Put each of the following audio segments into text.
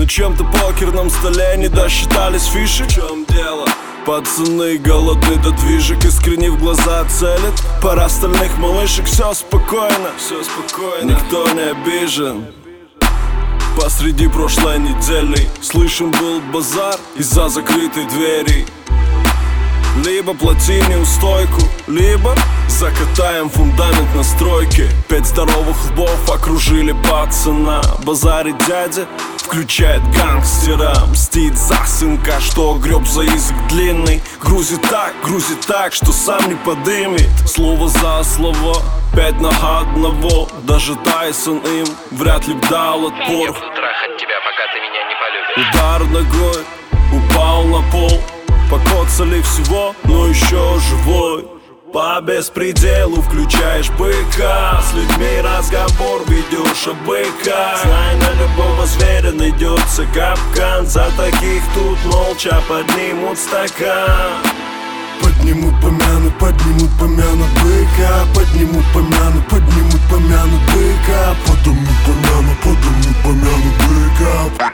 На чем-то покерном столе не досчитались фиши. В чем дело? Пацаны голодны до движек, искренне в глаза целят. Пара остальных малышек, все спокойно, никто не обижен. Посреди прошлой недели слышен был базар из-за закрытой двери. Либо плати неустойку, либо закатаем фундамент на стройке. 5 здоровых лбов окружили пацана. Базарит дядя, включает гангстера. Мстит за сынка, что греб за язык длинный. Грузит так, что сам не подымет. Слово за слово, 5 на одного. Даже Тайсон им вряд ли б дал отпор. Я буду трахать тебя, пока ты меня не полюбишь. Удар ногой, упал на пол. Покоцали всего, но еще живой. По беспределу включаешь быка. С людьми разговор ведешь о быках. Знай, на любого зверя найдется капкан. За таких тут молча поднимут стакан. Поднимут помянут быка. Поднимут помянут быка. Поднимут помянут быка.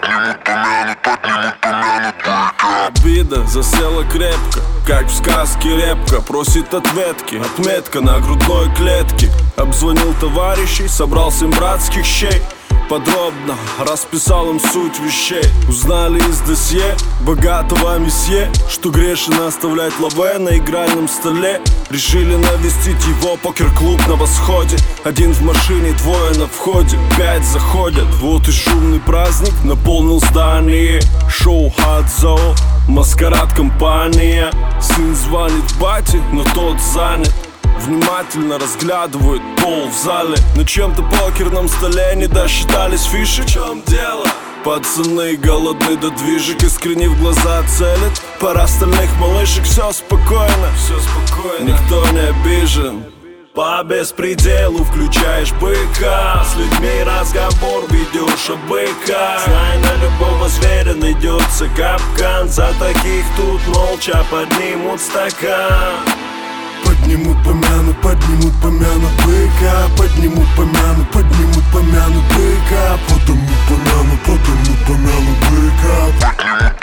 Обида засела крепко, как в сказке репка. Просит ответки, отметка на грудной клетке. Обзвонил товарищей, собрал 7 братских щей. Подробно расписал им суть вещей. Узнали из досье богатого месье, что грешен оставлять лаве на игральном столе. Решили навестить его покер-клуб на восходе. 1 в машине, 2 на входе, 5 заходят. Вот и шумный праздник наполнил здание. Шоу Хадзо, маскарад компания. Сын звонит бате, но тот занят. Внимательно разглядывают пол в зале. На чем-то покерном столе не досчитались фиши. В чем дело? Пацаны голодны до движек, искренне в глаза целят. Пара остальных малышек, все спокойно, никто не обижен. По беспределу включаешь быка. С людьми разговор ведешь о быках. Знай, на любого зверя найдется капкан. За таких тут молча поднимут стакан. Поднимут помянут быка. Поднимут помянут быка. Поднимут помянут быка.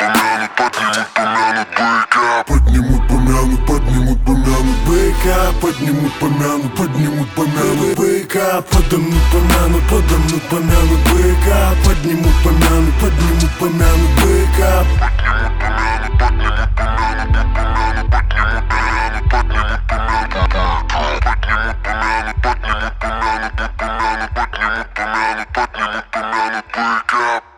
Поднимут помянут быка. Поднимут помянут быка. Поднимут помянут быка. Поднимут помянут быка. Пока.